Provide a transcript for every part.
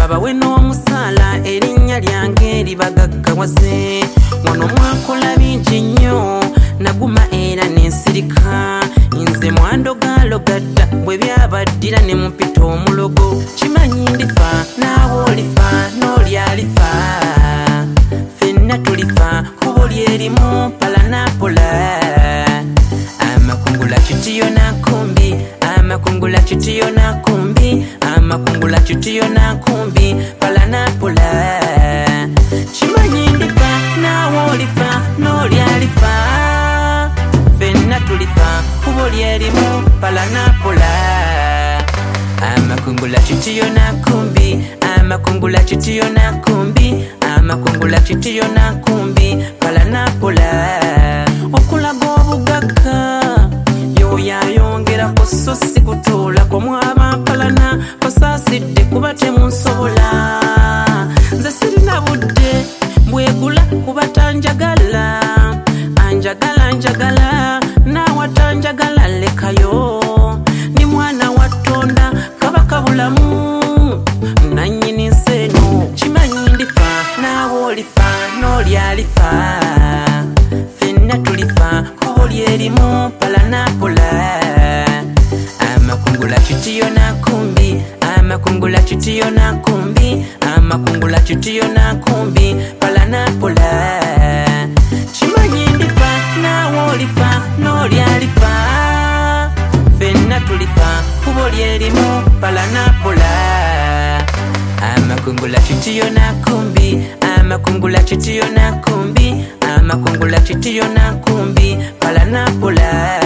abawe n'omusala erinnya lyange libagaggawaze wano mwakola bingi nnyo naguma era nensirika nze mwandogalogadda bwe byabaddira ne mupita omulogo kimanyi ndifa naawe olifa n'oli alifa ffenna tulifa kubo lyerimu palanapola amakungula kitiyo nakumbi amakungula kitiyo nakumbi amakungula kitiyo nakumbi palanapola kimanyi ndifa naawe olifa n'oli alifa ffenna tulifa kubo lyerimu palanapola amakungula kitiyo nakumbi amakungula kitiyo nakumbi amakungula kitiyo nakumbi palanapola okulaga obugagga yoyayongerako so si kutuulako mwaba palana basaasidde kuba temunsobola nze sirina budde bwegula kuba tanjagala anjagala njagala naawe tanjagala lekayo ni mwana wa Tonda kabaka bulamu nannyini nseno kimanyi ndifa naawe olifa n'oli alifa ffenna tulifa kubo lyerimu palanapola amakungula kitiyo nakumbi amakungula kitiyo nakumbi amakungula kitiyo nakumbi palanapola kimanyi ndifa naawe olifa n'oli alifa ffenna tulifa kubo lyerimu palanapola amakungula kitiyo nakumbi amakungula kitiyo nakumbi amakungula kitiyo nakumbi palanapola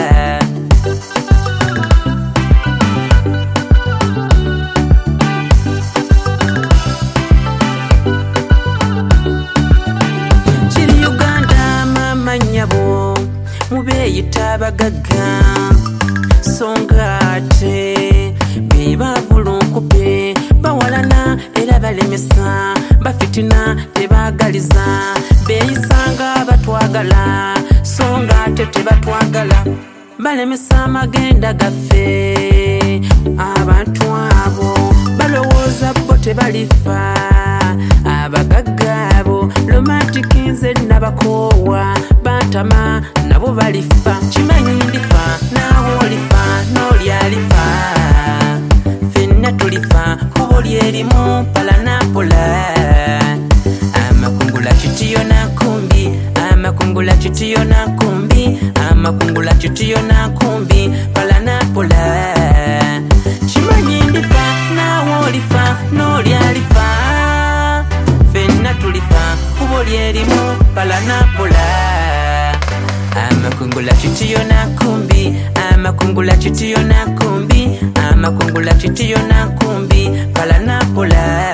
kiri Uganda mama nnyabo mubeeyita abagagga songa ate bebavulunkupe bawalana era balemesa bafitina tebagaliza beeyisanga batwagala songa ate tebatwagala balemesa amagenda gaffe abantu abo balowooza bo tebalifa abagagga abo romantic nze nabakoowa bantama nabo balifa kimanyi ndifa naawe olifa n'oli alifa ffenna tulifa kubo lyerimu palanapola amakungula kitiyo nakumbi amakungula kitiyo nakumbi amakungula kitiyo nakumbi palanapola kimanyi ndifa naawe olifa n'oli alifa ffenna tulifa kubo lyerimu palanapola amakungula kitiyo nakumbi amakungula kitiyo nakumbi amakungula kitiyo nakumbi palanapola